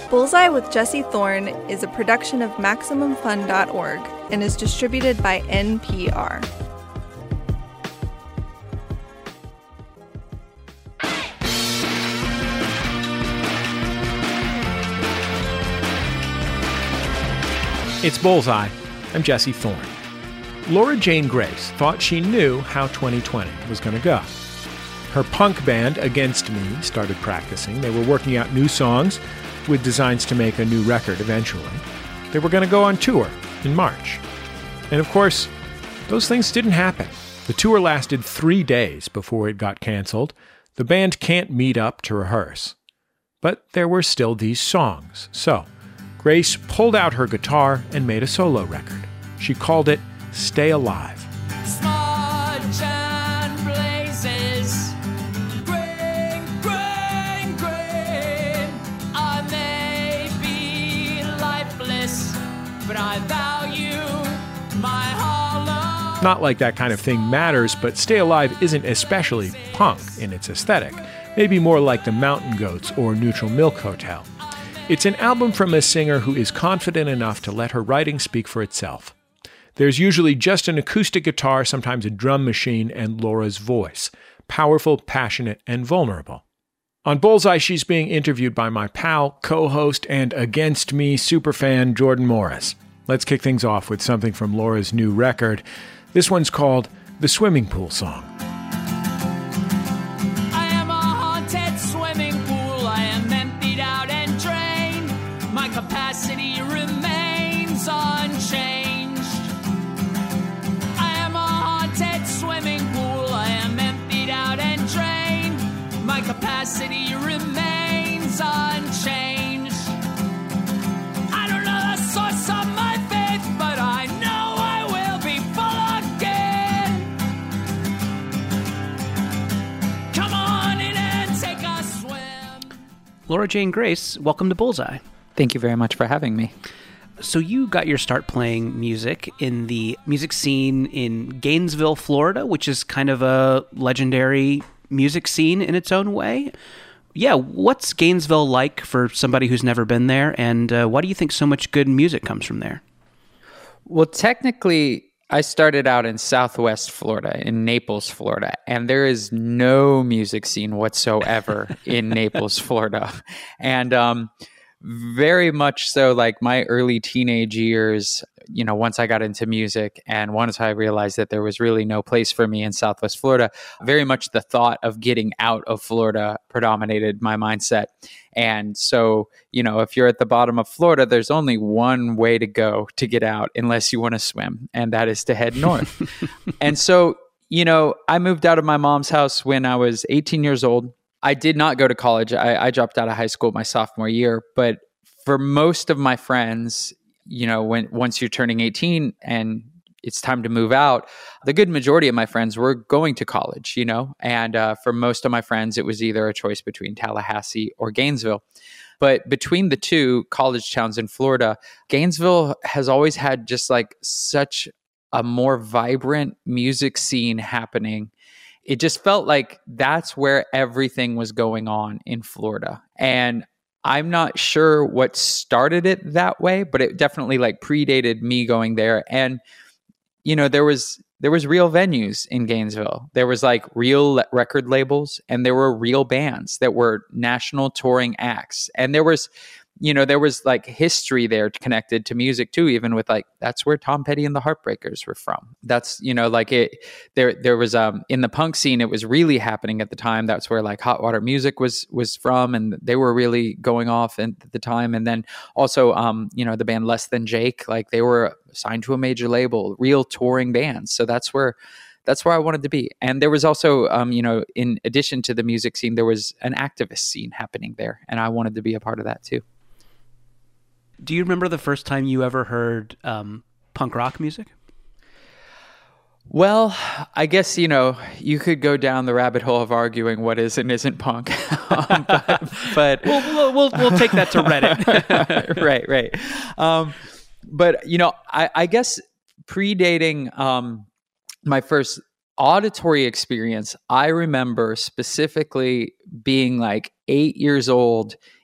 Bullseye with Jesse Thorne is a production of MaximumFun.org and is distributed by NPR. It's Bullseye. I'm Jesse Thorne. Laura Jane Grace thought she knew how 2020 was going to go. Her punk band, Against Me, started practicing. They were working out new songs with designs to make a new record eventually. They were going to go on tour in March. And of course, those things didn't happen. The tour lasted 3 days before it got canceled. The band can't meet up to rehearse. But there were still these songs. So Grace pulled out her guitar and made a solo record. She called it Stay Alive. Smudge and blazes, green, green, green. I may be lifeless, but I value my hollow. Not like that kind of thing matters, but Stay Alive isn't especially punk in its aesthetic. Maybe more like the Mountain Goats or Neutral Milk Hotel. It's an album from a singer who is confident enough to let her writing speak for itself. There's usually just an acoustic guitar, sometimes a drum machine, and Laura's voice. Powerful, passionate, and vulnerable. On Bullseye, she's being interviewed by my pal, co-host, and Against Me superfan Jordan Morris. Let's kick things off with something from Laura's new record. This one's called The Swimming Pool Song. I am a haunted swimming pool. I am emptied out and drained. My capacity remains unchanged. I am a haunted swimming pool. I am emptied out and drained. My capacity remains unchanged. I don't know the source of my faith, but I know I will be full again. Come on in and take a swim. Laura Jane Grace, welcome to Bullseye. Thank you very much for having me. So you got your start playing music in the music scene in Gainesville, Florida, which is kind of a legendary music scene in its own way. Yeah, what's Gainesville like for somebody who's never been there, and why do you think so much good music comes from there? Well, technically, I started out in Southwest Florida, in Naples, Florida, and there is no music scene whatsoever in Naples, Florida. And very much so, like my early teenage years, once I got into music and once I realized that there was really no place for me in Southwest Florida, very much the thought of getting out of Florida predominated my mindset. And so, if you're at the bottom of Florida, there's only one way to go to get out unless you want to swim, and that is to head north. And so, I moved out of my mom's house when I was 18 years old. I did not go to college. I dropped out of high school my sophomore year. But for most of my friends, once you're turning 18 and it's time to move out, the good majority of my friends were going to college, and for most of my friends, it was either a choice between Tallahassee or Gainesville. But between the two college towns in Florida, Gainesville has always had just like such a more vibrant music scene happening. It just felt like that's where everything was going on in Florida. And I'm not sure what started it that way, but it definitely like predated me going there. And, there was real venues in Gainesville. There was like real record labels, and there were real bands that were national touring acts. And there was like history there connected to music too, even with like, that's where Tom Petty and the Heartbreakers were from. That's, there was, in the punk scene, it was really happening at the time. That's where like Hot Water Music was from, and they were really going off at the time. And then also, the band Less Than Jake, like they were signed to a major label, real touring bands. So that's where I wanted to be. And there was also, in addition to the music scene, there was an activist scene happening there. And I wanted to be a part of that too. Do you remember the first time you ever heard punk rock music? Well, I guess, you could go down the rabbit hole of arguing what is and isn't punk. but we'll take that to Reddit. Right. But, I guess predating my first auditory experience, I remember specifically being like 8 years old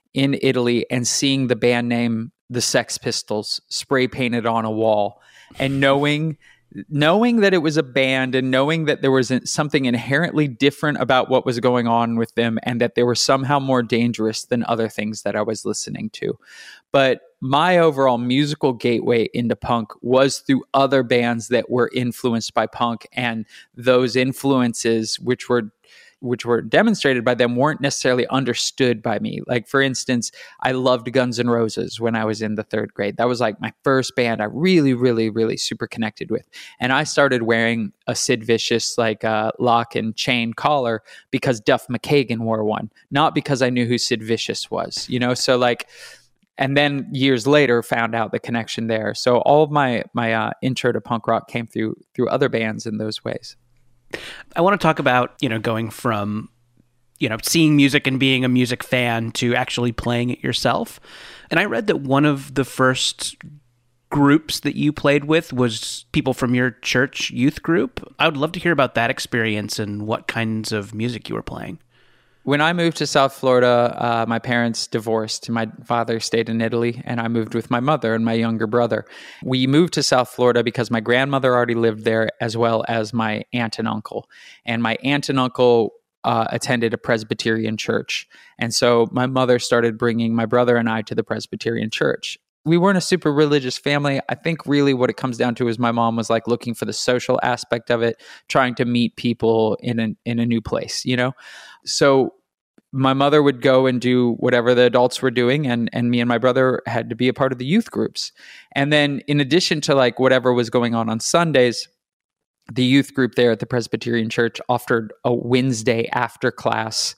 in Italy and seeing the band name the Sex Pistols spray painted on a wall, and knowing that it was a band, and knowing that there was something inherently different about what was going on with them, and that they were somehow more dangerous than other things that I was listening to. But my overall musical gateway into punk was through other bands that were influenced by punk, and those influences, which were demonstrated by them, weren't necessarily understood by me. Like, for instance, I loved Guns N' Roses when I was in the 3rd grade. That was like my first band I really, really, really super connected with. And I started wearing a Sid Vicious lock and chain collar because Duff McKagan wore one, not because I knew who Sid Vicious was, So like, and then years later found out the connection there. So all of my intro to punk rock came through other bands in those ways. I want to talk about, going from, seeing music and being a music fan to actually playing it yourself. And I read that one of the first groups that you played with was people from your church youth group. I would love to hear about that experience and what kinds of music you were playing. When I moved to South Florida, my parents divorced. My father stayed in Italy, and I moved with my mother and my younger brother. We moved to South Florida because my grandmother already lived there, as well as my aunt and uncle. And my aunt and uncle attended a Presbyterian church. And so my mother started bringing my brother and I to the Presbyterian church. We weren't a super religious family. I think really what it comes down to is my mom was like looking for the social aspect of it, trying to meet people in a new place, So my mother would go and do whatever the adults were doing, and me and my brother had to be a part of the youth groups. And then in addition to like whatever was going on Sundays, the youth group there at the Presbyterian Church offered a Wednesday after class,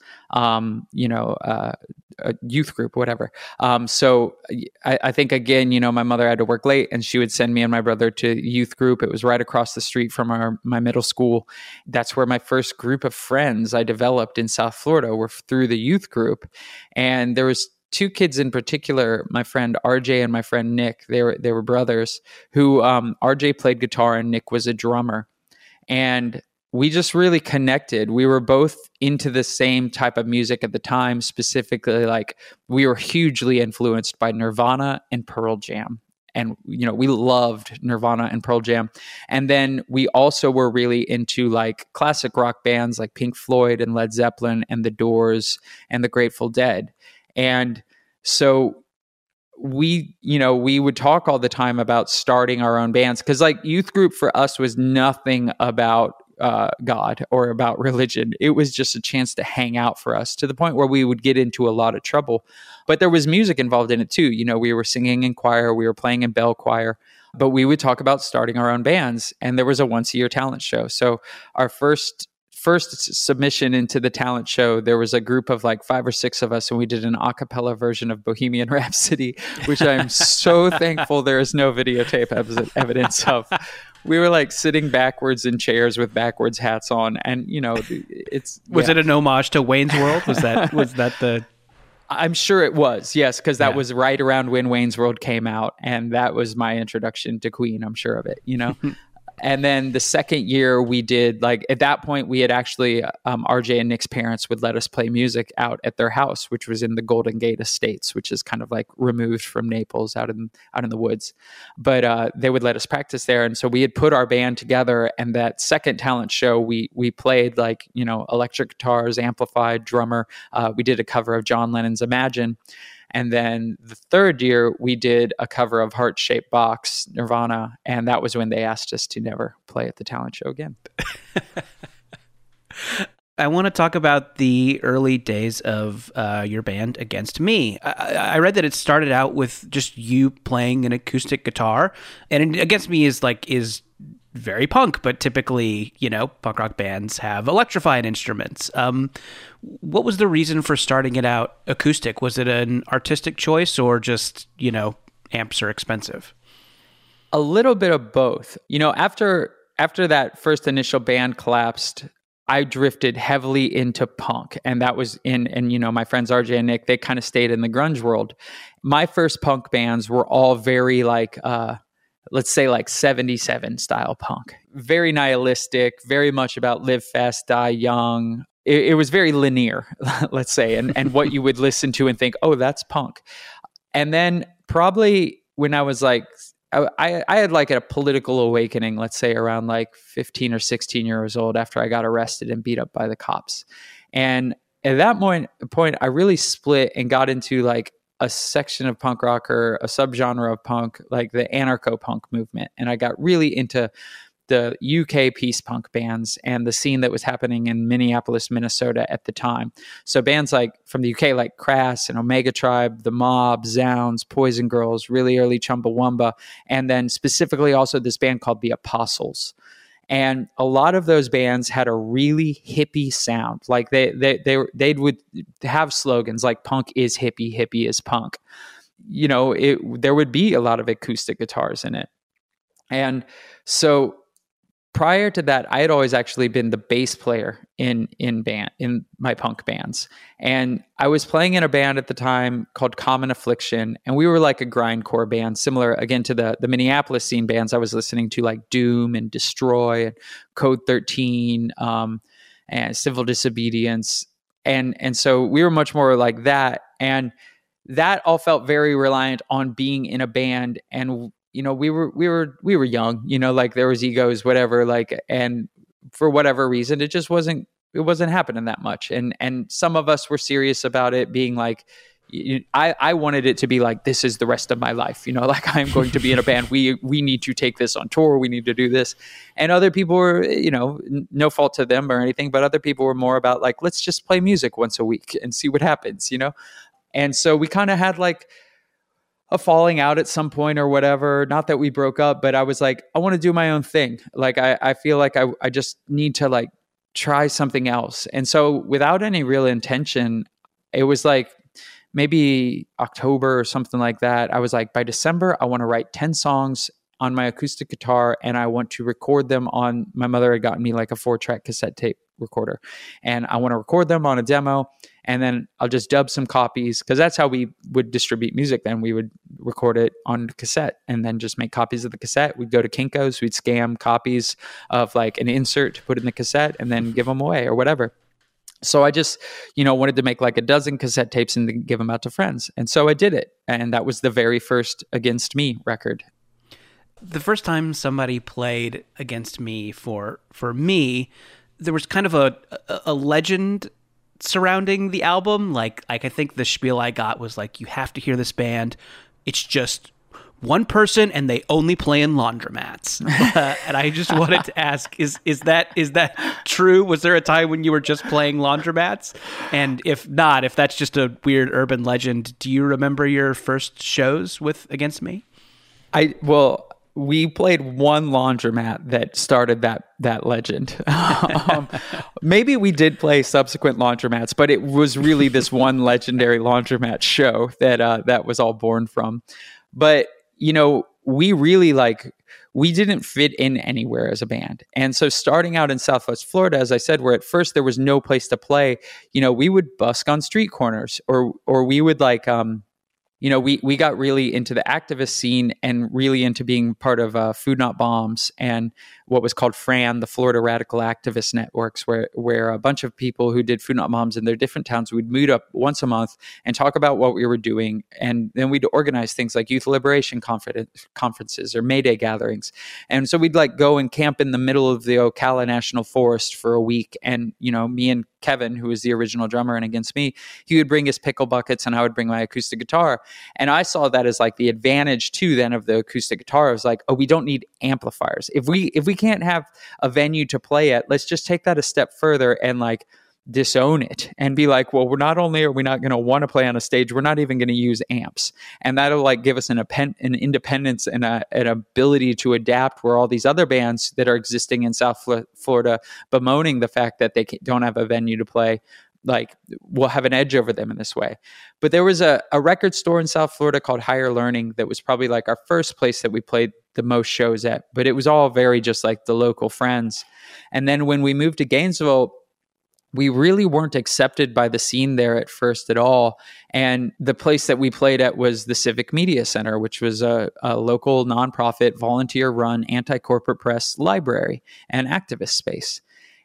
a youth group, whatever. So I think, again, my mother had to work late, and she would send me and my brother to youth group. It was right across the street from my middle school. That's where my first group of friends I developed in South Florida were through the youth group. And there was 2 kids in particular, my friend RJ and my friend Nick. They were brothers who RJ played guitar and Nick was a drummer. And we just really connected. We were both into the same type of music at the time. Specifically, like, we were hugely influenced by Nirvana and Pearl Jam. And, we loved Nirvana and Pearl Jam. And then we also were really into like classic rock bands like Pink Floyd and Led Zeppelin and The Doors and the Grateful Dead. And so we would talk all the time about starting our own bands, because like youth group for us was nothing about God or about religion. It was just a chance to hang out for us, to the point where we would get into a lot of trouble. But there was music involved in it too. We were singing in choir, we were playing in bell choir, but we would talk about starting our own bands. And there was a once-a-year talent show. So our first submission into the talent show, there was a group of like 5 or 6 of us, and we did an a cappella version of Bohemian Rhapsody, which I'm so thankful there is no videotape evidence of. We were like sitting backwards in chairs with backwards hats on, and Was it an homage to Wayne's World? Was that the? I'm sure it was, yes, because that was right around when Wayne's World came out, and that was my introduction to Queen. I'm sure of it, And then the second year we did, like, at that point we had actually, RJ and Nick's parents would let us play music out at their house, which was in the Golden Gate Estates, which is kind of like removed from Naples, out in the woods. But they would let us practice there. And so we had put our band together, and that second talent show, we played like, electric guitars, amplified, drummer. We did a cover of John Lennon's Imagine. And then the third year, we did a cover of Heart-Shaped Box, Nirvana, and that was when they asked us to never play at the talent show again. I want to talk about the early days of your band Against Me. I read that it started out with just you playing an acoustic guitar, and Against Me is very punk, but typically, punk rock bands have electrified instruments. What was the reason for starting it out acoustic? Was it an artistic choice, or just, amps are expensive? A little bit of both. After that first initial band collapsed, I drifted heavily into punk, and that was my friends RJ and Nick, they kind of stayed in the grunge world. My first punk bands were all very like, let's say like 77 style punk. Very nihilistic, very much about live fast, die young. it was very linear, let's say, and what you would listen to and think, oh, that's punk. And then probably when I was like, I had like a political awakening, let's say around like 15 or 16 years old after I got arrested and beat up by the cops. And at that point, I really split and got into like a section of punk rock or a subgenre of punk, like the anarcho-punk movement. And I got really into the UK peace punk bands and the scene that was happening in Minneapolis, Minnesota at the time. So bands like from the UK, like Crass and Omega Tribe, The Mob, Zounds, Poison Girls, really early Chumbawamba, and then specifically also this band called The Apostles. And a lot of those bands had a really hippie sound. Like they would have slogans like "Punk is hippie, hippie is punk." You know, there would be a lot of acoustic guitars in it, and so. Prior to that, I had always actually been the bass player in my punk bands. And I was playing in a band at the time called Common Affliction. And we were like a grindcore band, similar again to the Minneapolis scene bands I was listening to, like Doom and Destroy and Code 13 and Civil Disobedience. And so we were much more like that. And that all felt very reliant on being in a band. And you know, we were young, you know, like there was egos, whatever, like, and for whatever reason, it wasn't happening that much. And some of us were serious about it being like, I wanted it to be like, this is the rest of my life, you know, like I'm going to be in a band. We need to take this on tour. We need to do this. And other people were, you know, no fault to them or anything, but other people were more about like, let's just play music once a week and see what happens, you know? And so we kind of had like, a falling out at some point or whatever. Not that we broke up, but I was like, I want to do my own thing. Like, I feel like I just need to like try something else. And so without any real intention, it was like maybe October or something like that. I was like, by December, I want to write 10 songs on my acoustic guitar and I want to record them on, my mother had gotten me like a 4-track cassette tape recorder and I want to record them on a demo and then I'll just dub some copies because that's how we would distribute music then. We would record it on cassette and then just make copies of the cassette. We'd go to Kinko's, we'd scam copies of like an insert to put in the cassette and then give them away or whatever. So I just, you know, wanted to make like a dozen cassette tapes and then give them out to friends. And so I did it. And that was the very first Against Me record. The first time somebody played Against Me for me, there was kind of a legend surrounding the album. Like I think the spiel I got was like, you have to hear this band. It's just one person and they only play in laundromats. And I just wanted to ask, is that true? Was there a time when you were just playing laundromats? And if not, if that's just a weird urban legend, do you remember your first shows with Against Me? We played one laundromat that started that legend. Maybe we did play subsequent laundromats, but it was really this one legendary laundromat show that was all born from. But, you know, we really we didn't fit in anywhere as a band. And so starting out in Southwest Florida, as I said, where at first there was no place to play, you know, we would busk on street corners or we would you know, we got really into the activist scene and really into being part of Food Not Bombs and what was called FRAN, the Florida Radical Activist Networks, where a bunch of people who did Food Not Bombs in their different towns would meet up once a month and talk about what we were doing. And then we'd organize things like youth liberation conferences or May Day gatherings. And so we'd like go and camp in the middle of the Ocala National Forest for a week. And, you know, me and Kevin, who was the original drummer in Against Me, he would bring his pickle buckets and I would bring my acoustic guitar. And I saw that as like the advantage too then of the acoustic guitar. I was like, oh, we don't need amplifiers. If we can't have a venue to play at, let's just take that a step further and like disown it and be like, well, we're not only are we not going to want to play on a stage, we're not even going to use amps. And that'll like give us an independence and an ability to adapt where all these other bands that are existing in South Florida bemoaning the fact that they don't have a venue to play, like we'll have an edge over them in this way. But there was a record store in South Florida called Higher Learning that was probably like our first place that we played the most shows at, but it was all very just like the local friends. And then when we moved to Gainesville, we really weren't accepted by the scene there at first at all. And the place that we played at was the Civic Media Center, which was a local nonprofit, volunteer-run, anti-corporate press library and activist space.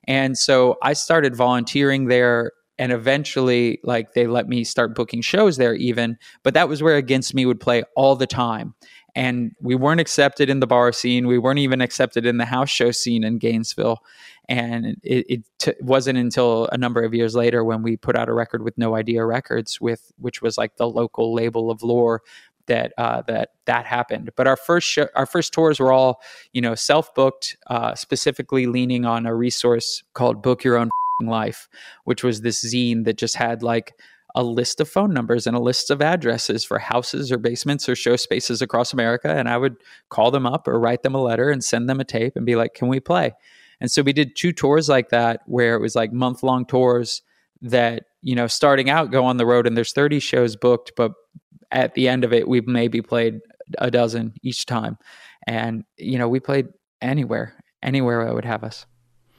And so I started volunteering there, and eventually like they let me start booking shows there even, but that was where Against Me would play all the time. And we weren't accepted in the bar scene. We weren't even accepted in the house show scene in Gainesville. And it wasn't until a number of years later when we put out a record with No Idea Records, which was like the local label of Lore, that happened. But our first tours were all, self-booked, specifically leaning on a resource called Book Your Own Life, which was this zine that just had like a list of phone numbers and a list of addresses for houses or basements or show spaces across America. And I would call them up or write them a letter and send them a tape and be like, can we play? And so we did 2 tours like that, where it was like month-long tours that, starting out go on the road and there's 30 shows booked, but at the end of it, we maybe played a dozen each time. And, we played anywhere I would have us.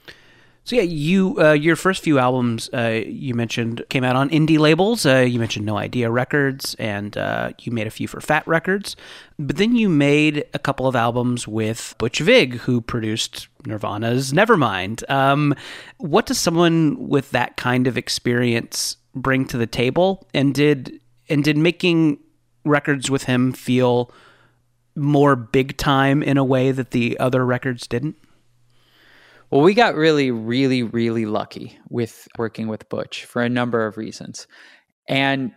So yeah, your first few albums you mentioned came out on indie labels. You mentioned No Idea Records, and you made a few for Fat Records. But then you made a couple of albums with Butch Vig, who produced Nirvana's Nevermind. What does someone with that kind of experience bring to the table? And did making records with him feel more big time in a way that the other records didn't? Well, we got really, really, really lucky with working with Butch for a number of reasons. And,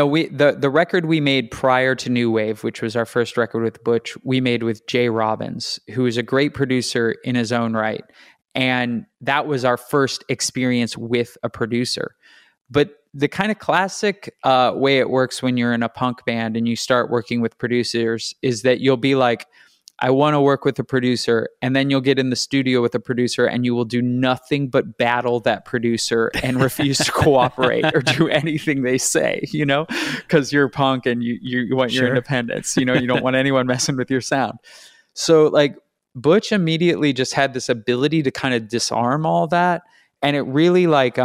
the record we made prior to New Wave, which was our first record with Butch, we made with Jay Robbins, who is a great producer in his own right. And that was our first experience with a producer. But the kind of classic way it works when you're in a punk band and you start working with producers is that you'll be like, I want to work with a producer, and then you'll get in the studio with a producer and you will do nothing but battle that producer and refuse to cooperate or do anything they say, because you're punk and you want your independence, you don't want anyone messing with your sound. So like Butch immediately just had this ability to kind of disarm all that. And it really like,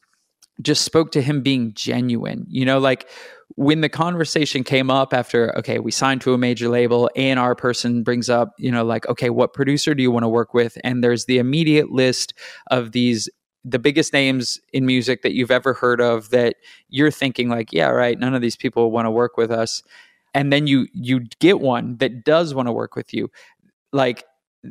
just spoke to him being genuine, like when the conversation came up after, okay, we signed to a major label, A&R person brings up, like, okay, what producer do you want to work with? And there's the immediate list of the biggest names in music that you've ever heard of that you're thinking like, yeah, right, none of these people want to work with us. And then you get one that does want to work with you. Like,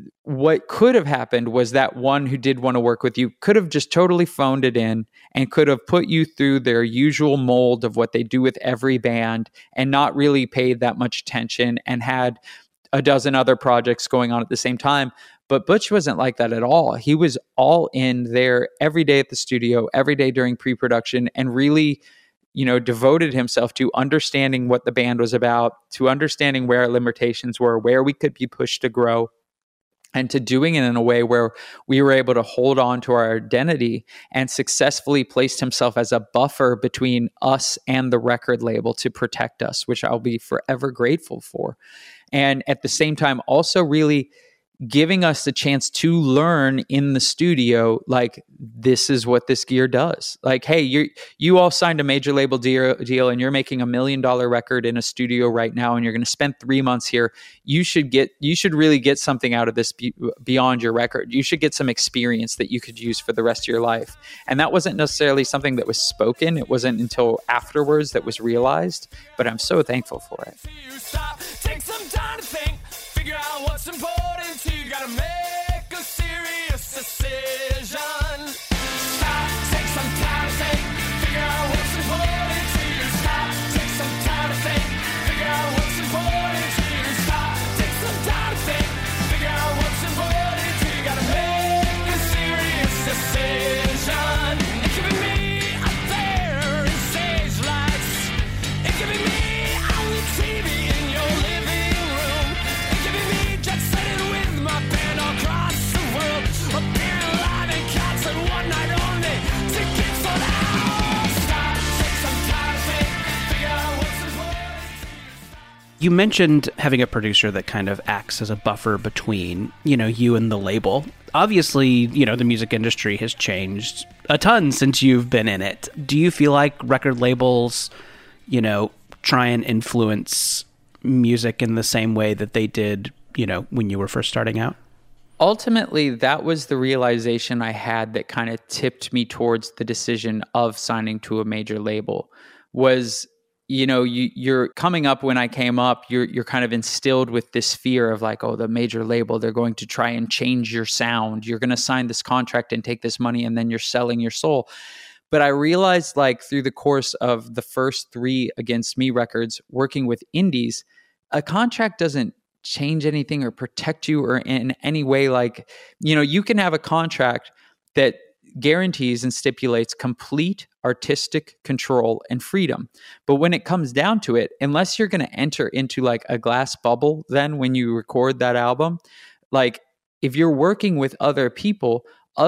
what could have happened was that one who did want to work with you could have just totally phoned it in and could have put you through their usual mold of what they do with every band and not really paid that much attention and had a dozen other projects going on at the same time. But Butch wasn't like that at all. He was all in there every day at the studio, every day during pre-production, and really, devoted himself to understanding what the band was about, to understanding where our limitations were, where we could be pushed to grow, and to doing it in a way where we were able to hold on to our identity, and successfully placed himself as a buffer between us and the record label to protect us, which I'll be forever grateful for. And at the same time, also really giving us the chance to learn in the studio, like, this is what this gear does. Like, hey, you all signed a major label deal and you're making $1 million record in a studio right now, and you're going to spend 3 months here. You should really get something out of this beyond your record. You should get some experience that you could use for the rest of your life. And that wasn't necessarily something that was spoken. It wasn't until afterwards that was realized, but I'm so thankful for it. Take some time to think, figure out what's important. You gotta make a serious decision. Stop, take some time to think, figure out what's important to you. Stop, take some time to think, figure out what's important to you. Stop, take some time to think, figure out what's important to you. You gotta make a serious decision. It could be me up there in stage lights. It could be me on the TV in your living room. It could be me jet setting with my band across the world. Appearing live in concert one night only. Tickets sold out. Stop, take some time to think, figure out what's important to you. You mentioned having a producer that kind of acts as a buffer between, you and the label. Obviously, the music industry has changed a ton since you've been in it. Do you feel like record labels, try and influence music in the same way that they did, when you were first starting out? ultimately, that was the realization I had that kind of tipped me towards the decision of signing to a major label. Was, you're coming up, when I came up, you're kind of instilled with this fear of like, oh, the major label, they're going to try and change your sound. You're going to sign this contract and take this money, and then you're selling your soul. But I realized, like, through the course of the first 3 Against Me records, working with indies, a contract doesn't change anything or protect you or in any way. Like, you can have a contract that guarantees and stipulates complete artistic control and freedom. But when it comes down to it, unless you're going to enter into like a glass bubble, then when you record that album, like if you're working with other people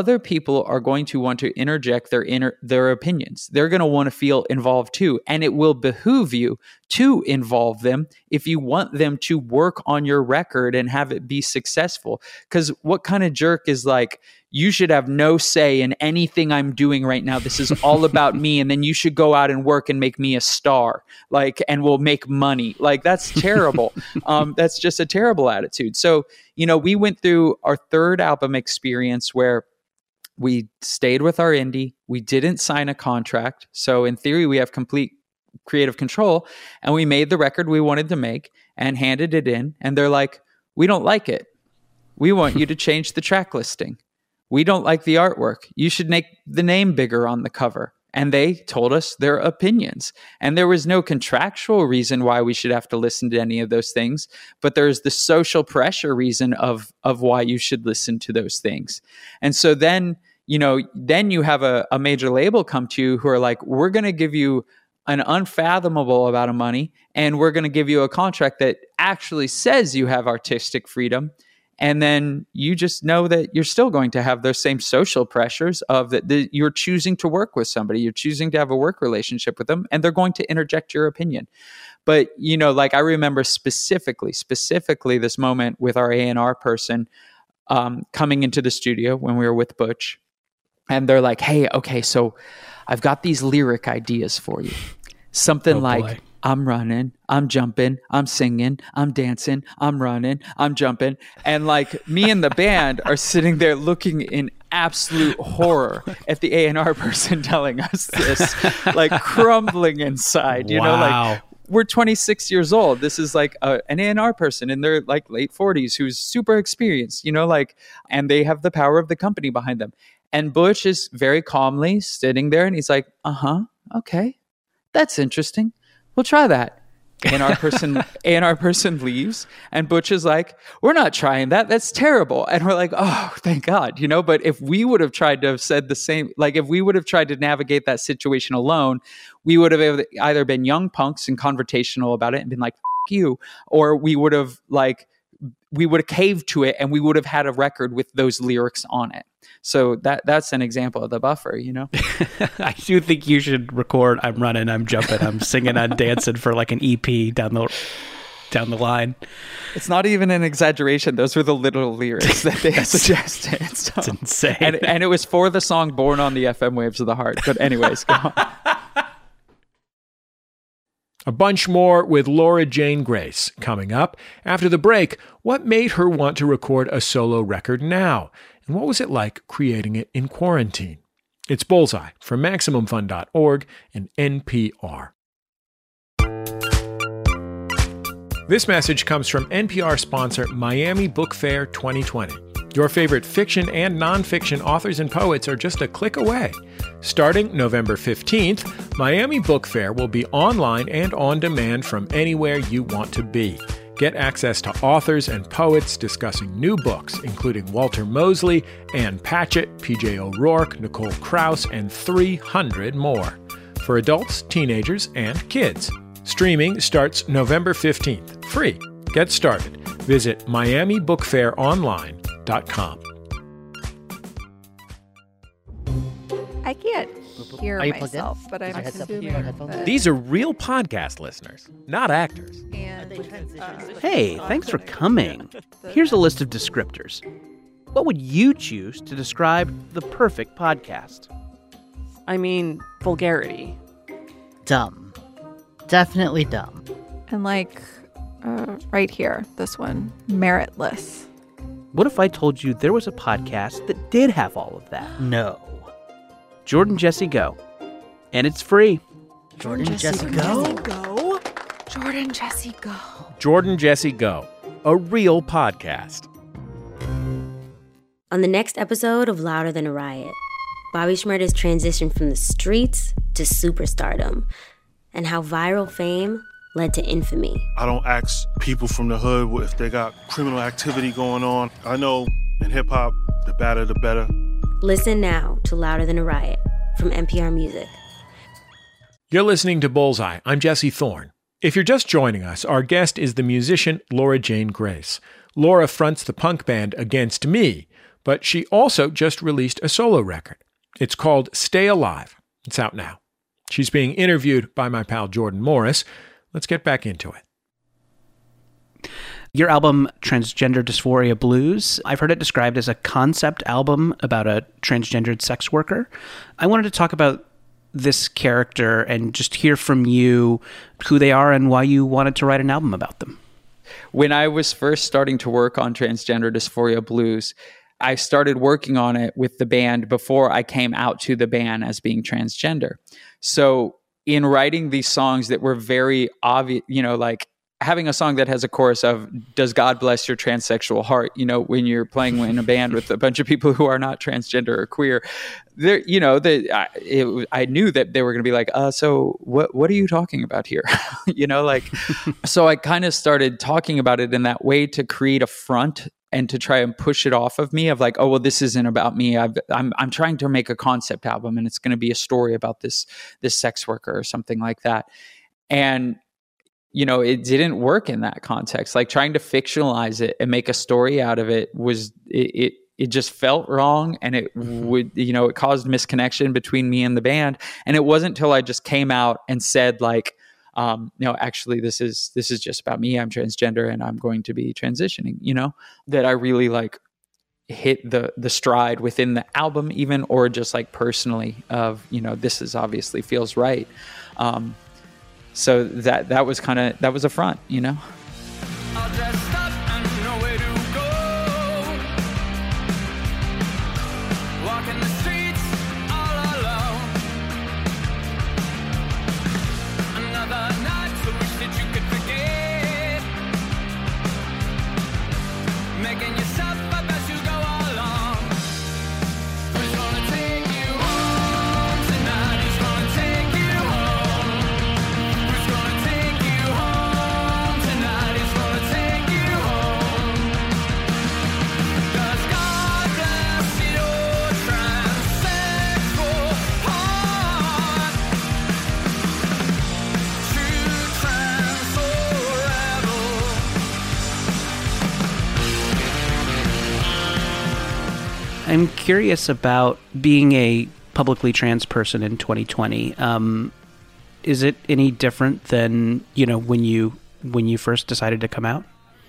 are going to want to interject their opinions. They're going to want to feel involved too. And it will behoove you to involve them if you want them to work on your record and have it be successful. Because what kind of jerk is like, you should have no say in anything I'm doing right now. This is all about me. And then you should go out and work and make me a star, like, and we'll make money. Like, that's terrible. That's just a terrible attitude. So, we went through our 3rd album experience where we stayed with our indie. We didn't sign a contract. So in theory, we have complete creative control. And we made the record we wanted to make and handed it in. And they're like, we don't like it. We want you to change the track listing. We don't like the artwork. You should make the name bigger on the cover. And they told us their opinions. And there was no contractual reason why we should have to listen to any of those things. But there's the social pressure reason of why you should listen to those things. And so then you have a major label come to you who are like, we're going to give you an unfathomable amount of money, and we're going to give you a contract that actually says you have artistic freedom. And then you just know that you're still going to have those same social pressures of that you're choosing to work with somebody, you're choosing to have a work relationship with them, and they're going to interject your opinion. But, like I remember specifically this moment with our A&R person coming into the studio when we were with Butch. And they're like, hey, okay, so I've got these lyric ideas for you. Something like, I'm running, I'm jumping, I'm singing, I'm dancing, I'm running, I'm jumping. And like me and the band are sitting there looking in absolute horror at the A&R person telling us this, like crumbling inside, like we're 26 years old. This is like an A&R person in their like late 40s who's super experienced, and they have the power of the company behind them. And Butch is very calmly sitting there and he's like, okay, that's interesting. We'll try that. A&R person leaves and Butch is like, we're not trying that. That's terrible. And we're like, oh, thank God, But if we would have tried to have said the same, like if we would have tried to navigate that situation alone, we would have either been young punks and confrontational about it and been like, F you, or we would have caved to it and we would have had a record with those lyrics on it. So that's an example of the buffer, I do think you should record I'm running, I'm jumping, I'm singing, I'm dancing for like an EP down the line. It's not even an exaggeration. Those were the literal lyrics that they suggested. So, it's insane. And it was for the song Born on the FM Waves of the Heart. But anyways, go on. A bunch more with Laura Jane Grace coming up. After the break, what made her want to record a solo record now? And what was it like creating it in quarantine? It's Bullseye from MaximumFun.org and NPR. This message comes from NPR sponsor Miami Book Fair 2020. Your favorite fiction and nonfiction authors and poets are just a click away. Starting November 15th, Miami Book Fair will be online and on demand from anywhere you want to be. Get access to authors and poets discussing new books, including Walter Mosley, Ann Patchett, P.J. O'Rourke, Nicole Krauss, and 300 more. For adults, teenagers, and kids. Streaming starts November 15th. Free. Get started. Visit MiamiBookFairOnline.com. I can't hear myself, but I'm assuming that... These are real podcast listeners, not actors. And, hey, thanks for coming. Here's a list of descriptors. What would you choose to describe the perfect podcast? I mean, vulgarity. Dumb. Definitely dumb. And right here, this one, meritless. What if I told you there was a podcast that did have all of that? No. Jordan Jesse Go. And it's free. Jordan Jesse Go. Jordan Jesse Go. Jordan Jesse Go, a real podcast. On the next episode of Louder Than a Riot, Bobby Shmurda's transition from the streets to superstardom and how viral fame led to infamy. I don't ask people from the hood if they got criminal activity going on. I know in hip-hop, the badder the better. Listen now to Louder Than a Riot from NPR Music. You're listening to Bullseye. I'm Jesse Thorne. If you're just joining us, our guest is the musician Laura Jane Grace. Laura fronts the punk band Against Me, but she also just released a solo record. It's called Stay Alive. It's out now. She's being interviewed by my pal Jordan Morris. Let's get back into it. Your album, Transgender Dysphoria Blues, I've heard it described as a concept album about a transgendered sex worker. I wanted to talk about this character and just hear from you who they are and why you wanted to write an album about them. When I was first starting to work on Transgender Dysphoria Blues, I started working on it with the band before I came out to the band as being transgender. So in writing these songs that were very obvious, like having a song that has a chorus of "Does God bless your transsexual heart?" When you're playing in a band with a bunch of people who are not transgender or queer, there, I knew that they were going to be like, so what are you talking about here? So I kind of started talking about it in that way to create a front and to try and push it off of me of like, oh, well, this isn't about me. I'm trying to make a concept album and it's going to be a story about this sex worker or something like that. And it didn't work in that context. Like trying to fictionalize it and make a story out of it was, it just felt wrong. And it would, it caused misconnection between me and the band. And it wasn't until I just came out and said like, no, actually this is just about me. I'm transgender and I'm going to be transitioning, that I really like hit the stride within the album even, or just like personally of, this is obviously feels right. So that was a front, All dressed up and nowhere to go. Walking the streets all alone. Another night, so wish that you could forget. Making yourself up as you go along. Who's gonna take you home tonight? Who's gonna take you home? Who's gonna take you home tonight? Who's gonna take you home? 'Cause God bless your transsexual heart. True trans forever. I'm curious about being a publicly trans person in 2020. Is it any different than, when you first decided to come out?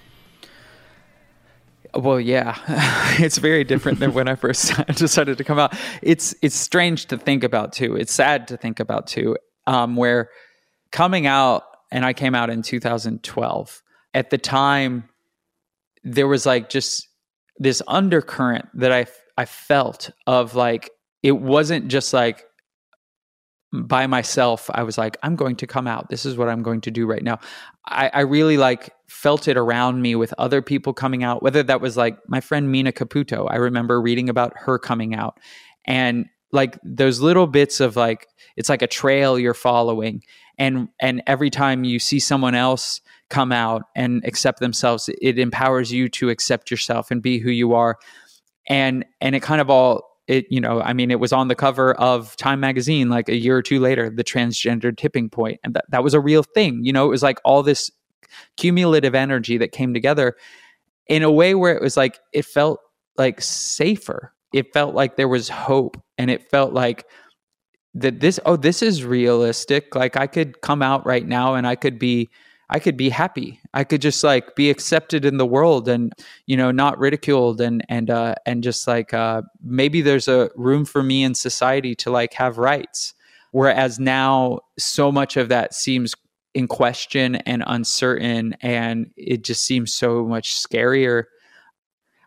Well, yeah, it's very different than when I first decided to come out. It's strange to think about too. It's sad to think about too, where coming out, and I came out in 2012. At the time, there was like just this undercurrent that I felt of like, it wasn't just like by myself. I was like, I'm going to come out. This is what I'm going to do right now. I really like felt it around me with other people coming out, whether that was like my friend Mina Caputo. I remember reading about her coming out, and like those little bits of like, it's like a trail you're following. And every time you see someone else come out and accept themselves, it empowers you to accept yourself and be who you are. And it kind of all, it was on the cover of Time magazine like a year or two later, the transgender tipping point. And that was a real thing. It was like all this cumulative energy that came together in a way where it was like, it felt like safer. It felt like there was hope, and it felt like that this is realistic. Like I could come out right now and I could be happy. I could just like be accepted in the world and, not ridiculed and just like, maybe there's a room for me in society to like have rights. Whereas now so much of that seems in question and uncertain, and it just seems so much scarier.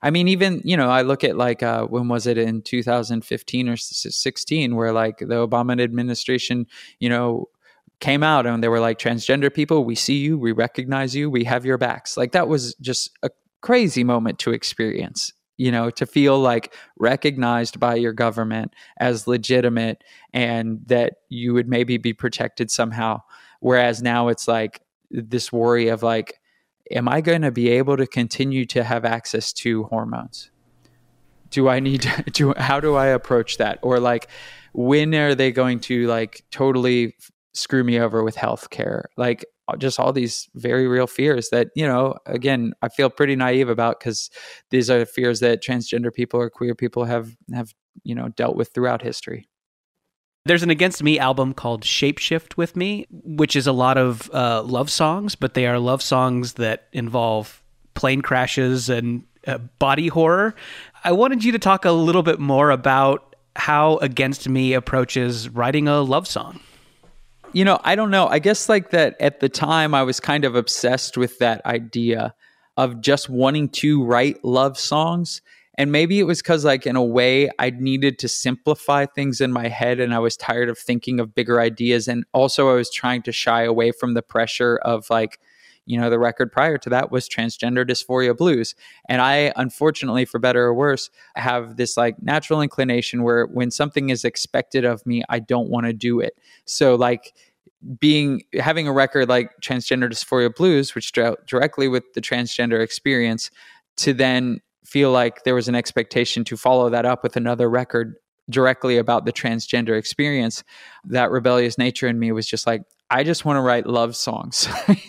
I mean, even, I look at like, when was it, in 2015 or 16, where like the Obama administration, came out and they were like, transgender people, we see you, we recognize you, we have your backs. Like that was just a crazy moment to experience, to feel like recognized by your government as legitimate and that you would maybe be protected somehow. Whereas now it's like this worry of like, am I going to be able to continue to have access to hormones? Do I need to, how do I approach that? Or like, when are they going to like totally screw me over with healthcare? Like just all these very real fears that, again, I feel pretty naive about, because these are fears that transgender people or queer people have dealt with throughout history. There's an Against Me album called Shapeshift with Me, which is a lot of love songs, but they are love songs that involve plane crashes and body horror. I wanted you to talk a little bit more about how Against Me approaches writing a love song. I don't know. I guess like that at the time I was kind of obsessed with that idea of just wanting to write love songs. And maybe it was because like in a way I needed to simplify things in my head and I was tired of thinking of bigger ideas. And also I was trying to shy away from the pressure of like, the record prior to that was Transgender Dysphoria Blues. And I, unfortunately, for better or worse, have this like natural inclination where when something is expected of me, I don't want to do it. So like having a record like Transgender Dysphoria Blues, which dealt directly with the transgender experience, to then feel like there was an expectation to follow that up with another record directly about the transgender experience, that rebellious nature in me was just like, I just want to write love songs.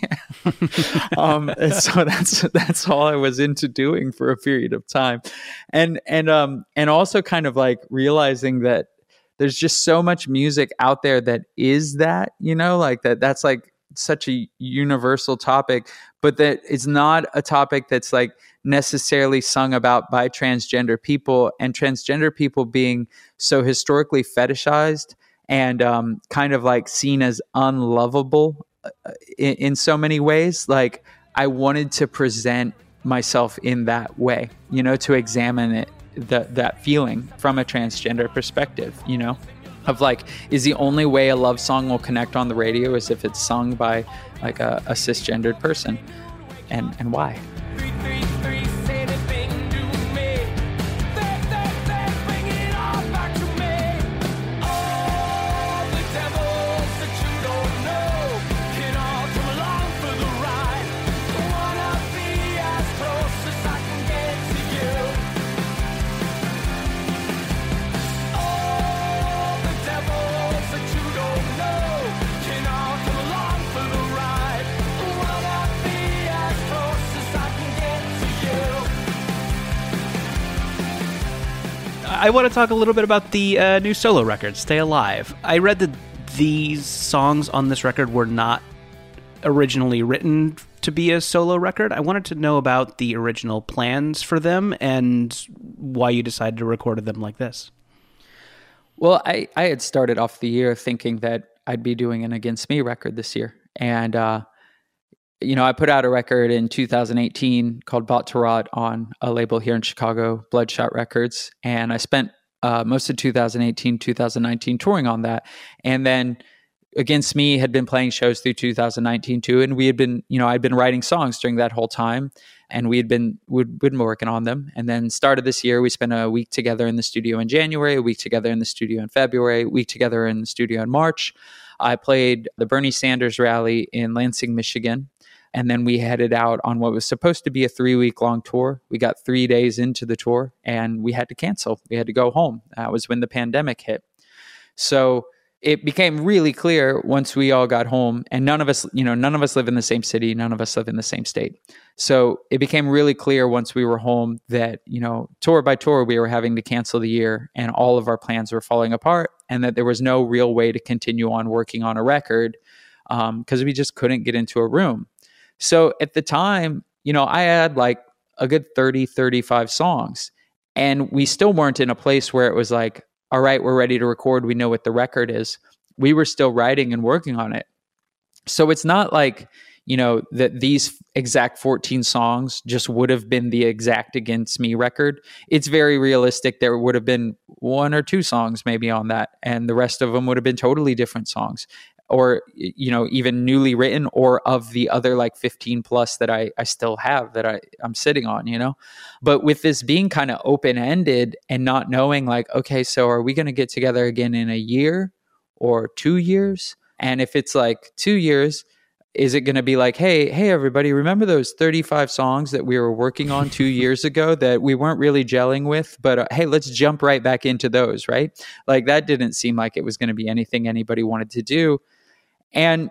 So that's all I was into doing for a period of time. And also kind of like realizing that there's just so much music out there that is that, like that's like such a universal topic, but that it's not a topic that's like necessarily sung about by transgender people, and transgender people being so historically fetishized and kind of like seen as unlovable in so many ways. Like I wanted to present myself in that way, to examine it, that feeling from a transgender perspective, of like, is the only way a love song will connect on the radio is if it's sung by like a cisgendered person, and why? I want to talk a little bit about the new solo record, Stay Alive. I read that these songs on this record were not originally written to be a solo record. I wanted to know about the original plans for them and why you decided to record them like this. Well, I had started off the year thinking that I'd be doing an Against Me record this year. And, I put out a record in 2018 called Bought to Rot on a label here in Chicago, Bloodshot Records. And I spent most of 2018, 2019 touring on that. And then Against Me had been playing shows through 2019 too. And we had been, I'd been writing songs during that whole time, and we'd been working on them. And then started this year, we spent a week together in the studio in January, a week together in the studio in February, a week together in the studio in March. I played the Bernie Sanders rally in Lansing, Michigan. And then we headed out on what was supposed to be a 3-week-long tour. We got 3 days into the tour and we had to cancel. We had to go home. That was when the pandemic hit. So it became really clear once we all got home, and none of us live in the same city. None of us live in the same state. So it became really clear once we were home that, tour by tour, we were having to cancel the year and all of our plans were falling apart, and that there was no real way to continue on working on a record because we just couldn't get into a room. So at the time, I had like a good 30, 35 songs, and we still weren't in a place where it was like, all right, we're ready to record. We know what the record is. We were still writing and working on it. So it's not like, that these exact 14 songs just would have been the exact Against Me record. It's very realistic. There would have been 1 or 2 songs maybe on that, and the rest of them would have been totally different songs, or, even newly written, or of the other like 15 plus that I still have that I'm sitting on, But with this being kind of open-ended and not knowing like, okay, so are we going to get together again in a year or 2 years? And if it's like 2 years, is it going to be like, hey, everybody, remember those 35 songs that we were working on 2 years ago that we weren't really gelling with, but hey, let's jump right back into those, right? Like that didn't seem like it was going to be anything anybody wanted to do. And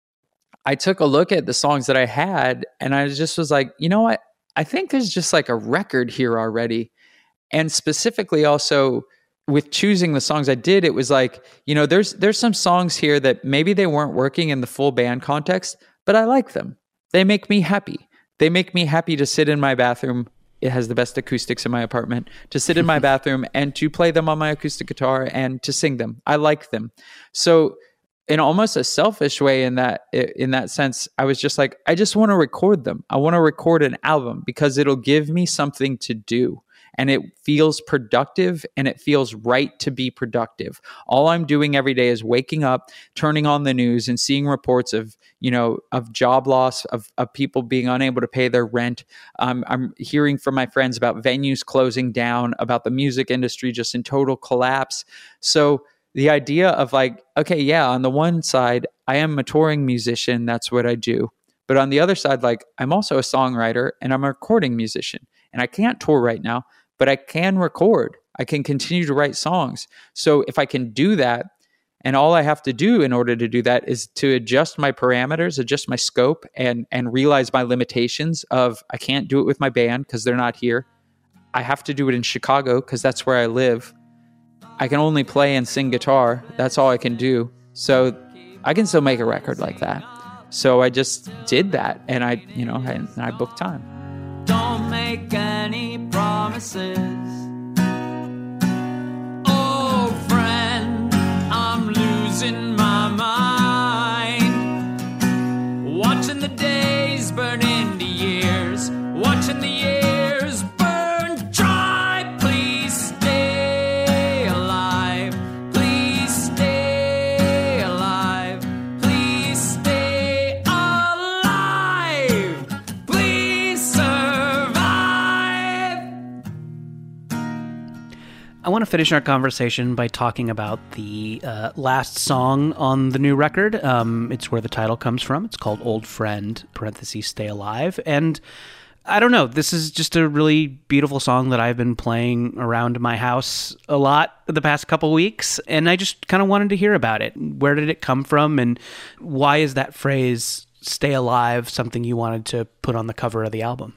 I took a look at the songs that I had, and I just was like, you know what? I think there's just like a record here already. And specifically also with choosing the songs I did, it was like, there's some songs here that maybe they weren't working in the full band context, but I like them. They make me happy. They make me happy to sit in my bathroom. It has the best acoustics in my apartment, to sit in my bathroom and to play them on my acoustic guitar and to sing them. I like them. So in almost a selfish way, in that sense, I was just like, I just want to record them. I want to record an album because it'll give me something to do. And it feels productive, and it feels right to be productive. All I'm doing every day is waking up, turning on the news, and seeing reports of job loss, of people being unable to pay their rent. I'm hearing from my friends about venues closing down, about the music industry just in total collapse. So the idea of like, okay, yeah, on the one side, I am a touring musician. That's what I do. But on the other side, like, I'm also a songwriter and I'm a recording musician. And I can't tour right now, but I can record. I can continue to write songs. So if I can do that, and all I have to do in order to do that is to adjust my parameters, adjust my scope, and realize my limitations of I can't do it with my band because they're not here. I have to do it in Chicago because that's where I live. I can only play and sing guitar. That's all I can do. So I can still make a record like that. So I just did that, and I booked time. Don't make any promises. Oh, friend, I'm losing my mind. Watching the days burn into years. Watching the years burn dry. Please stay alive. Please stay alive. Please stay alive. Please survive. I want to finish our conversation by talking about the last song on the new record. It's where the title comes from. It's called Old Friend, parentheses, Stay Alive. And I don't know, this is just a really beautiful song that I've been playing around my house a lot the past couple weeks. And I just kind of wanted to hear about it. Where did it come from? And why is that phrase, stay alive, something you wanted to put on the cover of the album?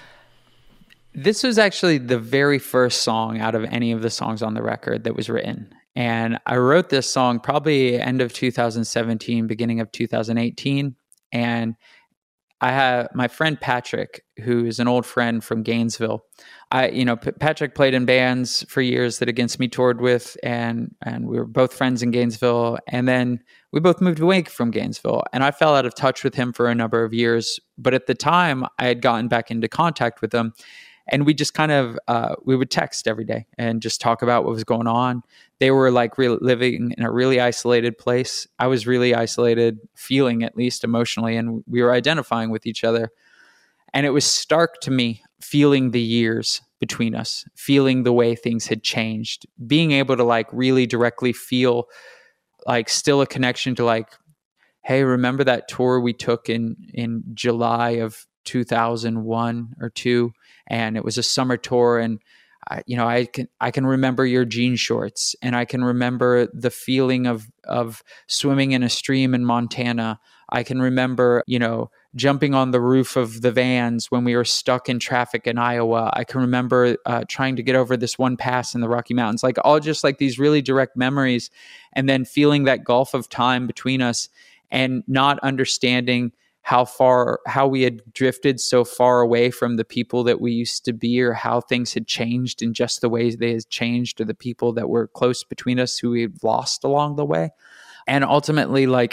This was actually the very first song out of any of the songs on the record that was written. And I wrote this song probably end of 2017, beginning of 2018. And I have my friend Patrick, who is an old friend from Gainesville. Patrick played in bands for years that Against Me toured with, and we were both friends in Gainesville. And then we both moved away from Gainesville, and I fell out of touch with him for a number of years. But at the time, I had gotten back into contact with him. And we just kind of, we would text every day and just talk about what was going on. They were like living in a really isolated place. I was really isolated, feeling at least emotionally, and we were identifying with each other. And it was stark to me, feeling the years between us, feeling the way things had changed, being able to like really directly feel like still a connection to like, hey, remember that tour we took in July of 2001 or 2? And it was a summer tour, and I can remember your jean shorts, and I can remember the feeling of swimming in a stream in Montana. I can remember, jumping on the roof of the vans when we were stuck in traffic in Iowa. I can remember trying to get over this one pass in the Rocky Mountains, like all just like these really direct memories, and then feeling that gulf of time between us and not understanding how we had drifted so far away from the people that we used to be, or how things had changed in just the ways they had changed, or the people that were close between us who we lost along the way. And ultimately, like,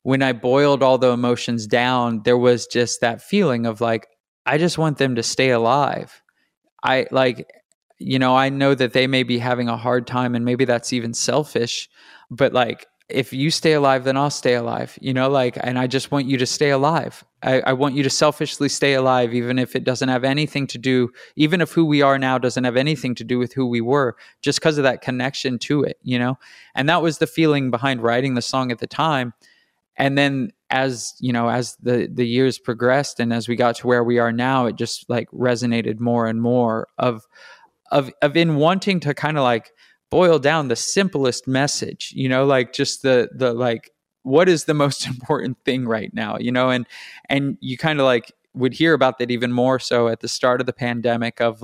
when I boiled all the emotions down, there was just that feeling of like, I just want them to stay alive. I know that they may be having a hard time, and maybe that's even selfish, but like, if you stay alive, then I'll stay alive, and I just want you to stay alive. I want you to selfishly stay alive, even if it doesn't have anything to do, even if who we are now doesn't have anything to do with who we were, just because of that connection to it, And that was the feeling behind writing the song at the time. And then as the years progressed and as we got to where we are now, it just like resonated more and more of in wanting to kind of like boil down the simplest message, like just the like, what is the most important thing right now, and you kind of like would hear about that even more so at the start of the pandemic of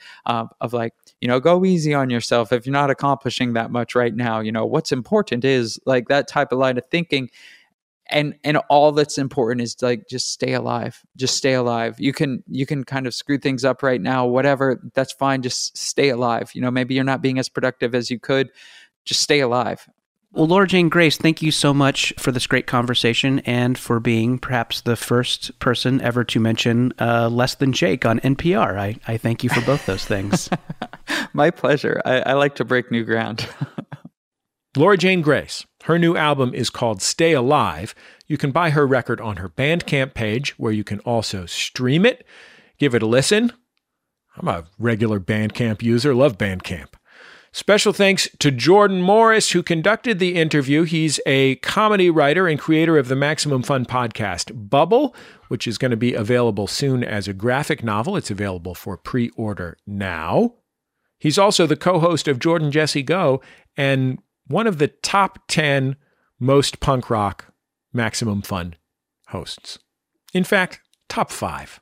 go easy on yourself if you're not accomplishing that much right now, what's important is like that type of line of thinking. And all that's important is like, just stay alive. Just stay alive. You can kind of screw things up right now, whatever, that's fine. Just stay alive. Maybe you're not being as productive as you could. Just stay alive. Well, Laura Jane Grace, thank you so much for this great conversation and for being perhaps the first person ever to mention Less Than Jake on NPR. I thank you for both those things. My pleasure. I like to break new ground. Laura Jane Grace. Her new album is called Stay Alive. You can buy her record on her Bandcamp page, where you can also stream it. Give it a listen. I'm a regular Bandcamp user, love Bandcamp. Special thanks to Jordan Morris, who conducted the interview. He's a comedy writer and creator of the Maximum Fun podcast, Bubble, which is going to be available soon as a graphic novel. It's available for pre-order now. He's also the co-host of Jordan Jesse Go and one of the top 10 most punk rock Maximum Fun hosts. In fact, top 5.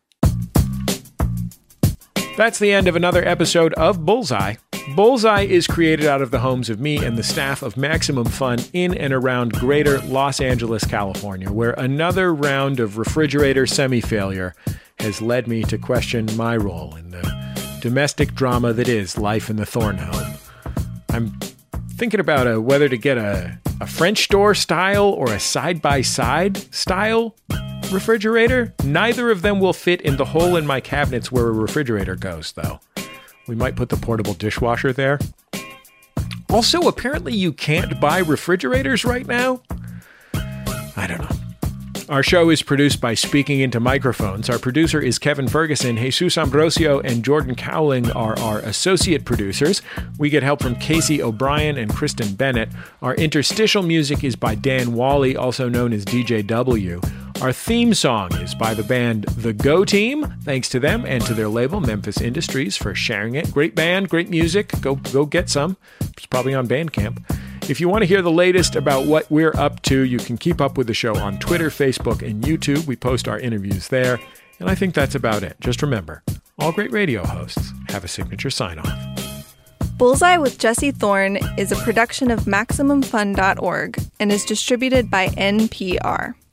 That's the end of another episode of Bullseye. Bullseye is created out of the homes of me and the staff of Maximum Fun in and around greater Los Angeles, California, where another round of refrigerator semi-failure has led me to question my role in the domestic drama that is life in the Thorne home. I'm thinking about whether to get a French door style or a side-by-side style refrigerator. Neither of them will fit in the hole in my cabinets where a refrigerator goes, though. We might put the portable dishwasher there. Also, apparently you can't buy refrigerators right now. I don't know. Our show is produced by Speaking Into Microphones. Our producer is Kevin Ferguson. Jesus Ambrosio and Jordan Cowling are our associate producers. We get help from Casey O'Brien and Kristen Bennett. Our interstitial music is by Dan Wally, also known as DJW. Our theme song is by the band The Go Team. Thanks to them and to their label, Memphis Industries, for sharing it. Great band, great music. Go get some. It's probably on Bandcamp. If you want to hear the latest about what we're up to, you can keep up with the show on Twitter, Facebook, and YouTube. We post our interviews there. And I think that's about it. Just remember, all great radio hosts have a signature sign-off. Bullseye with Jesse Thorne is a production of MaximumFun.org and is distributed by NPR.